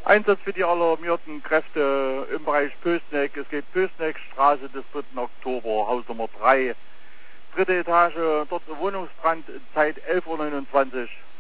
Einsatz für die alarmierten Kräfte im Bereich Pößneck. Es geht Pößneckstraße des 3. Oktober, Haus Nummer 3. Dritte Etage, dort Wohnungsbrand, Zeit 11:29 Uhr.